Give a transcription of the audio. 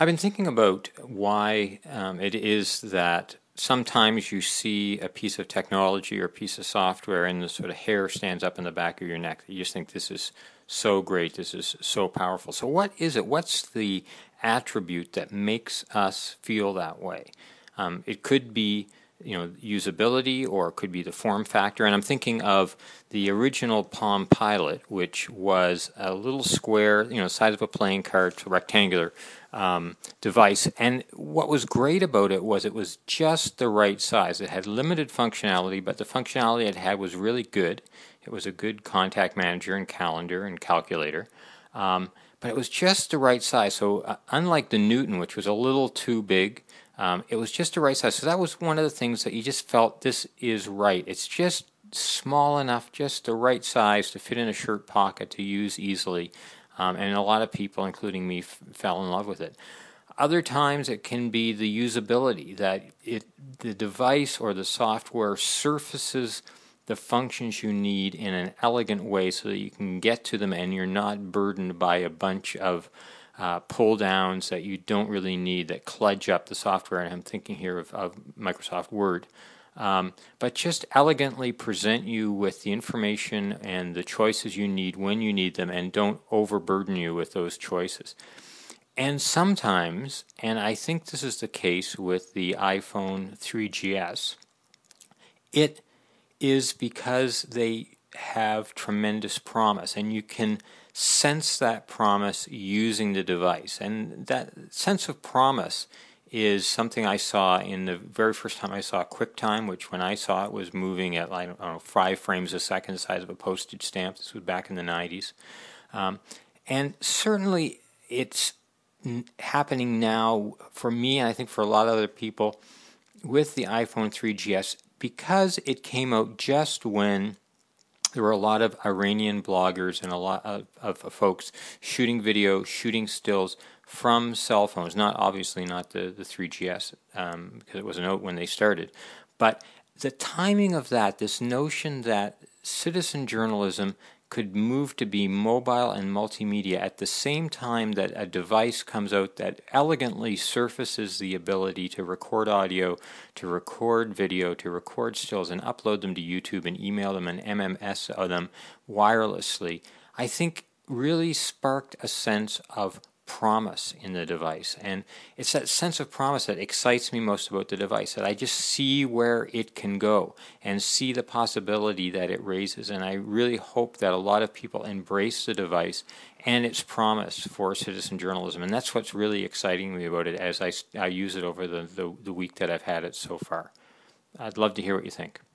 I've been thinking about why it is that sometimes you see a piece of technology or a piece of software and the sort of hair stands up in the back of your neck. You just think this is so great, this is so powerful. So what is it? What's the attribute that makes us feel that way? It could be usability, or it could be the form factor. And I'm thinking of the original Palm Pilot, which was a little square, size of a playing card, rectangular device. And what was great about it was just the right size. It had limited functionality, but the functionality it had was really good. It was a good contact manager and calendar and calculator. But it was just the right size. So unlike the Newton, which was a little too big, it was just the right size. So that was one of the things that you just felt, this is right. It's just small enough, just the right size to fit in a shirt pocket to use easily. And a lot of people, including me, fell in love with it. Other times it can be the usability, that the device or the software surfaces the functions you need in an elegant way so that you can get to them and you're not burdened by a bunch of pull downs that you don't really need that kludge up the software. And I'm thinking here of Microsoft Word. But just elegantly present you with the information and the choices you need when you need them, and don't overburden you with those choices. And sometimes, and I think this is the case with the iPhone 3GS, it is because they have tremendous promise, and you can sense that promise using the device. And that sense of promise is something I saw in the very first time I saw QuickTime, which when I saw it was moving at 5 frames a second, the size of a postage stamp. This was back in the 90s. And certainly it's happening now for me, and I think for a lot of other people, with the iPhone 3GS, because it came out just when there were a lot of Iranian bloggers and a lot of folks shooting video, shooting stills from cell phones. Obviously not the 3GS, because it wasn't out when they started. But the timing of that, this notion that citizen journalism could move to be mobile and multimedia at the same time that a device comes out that elegantly surfaces the ability to record audio, to record video, to record stills and upload them to YouTube and email them and MMS them wirelessly, I think really sparked a sense of promise in the device. And it's that sense of promise that excites me most about the device, that I just see where it can go and see the possibility that it raises. And I really hope that a lot of people embrace the device and its promise for citizen journalism. And that's what's really exciting me about it as I use it over the week that I've had it so far. I'd love to hear what you think.